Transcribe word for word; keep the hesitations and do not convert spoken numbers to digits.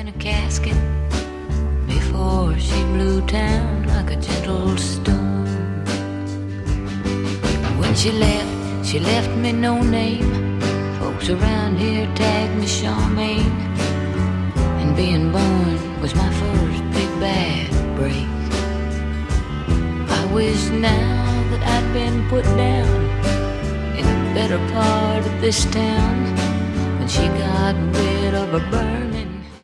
in a casket before she blew down like a gentle storm. When she left, she left me no name. Folks around here tagged me Charmaine. And being born was my first big bad break. I wish now that I'd been put down in a better part of this town when she got rid of a burn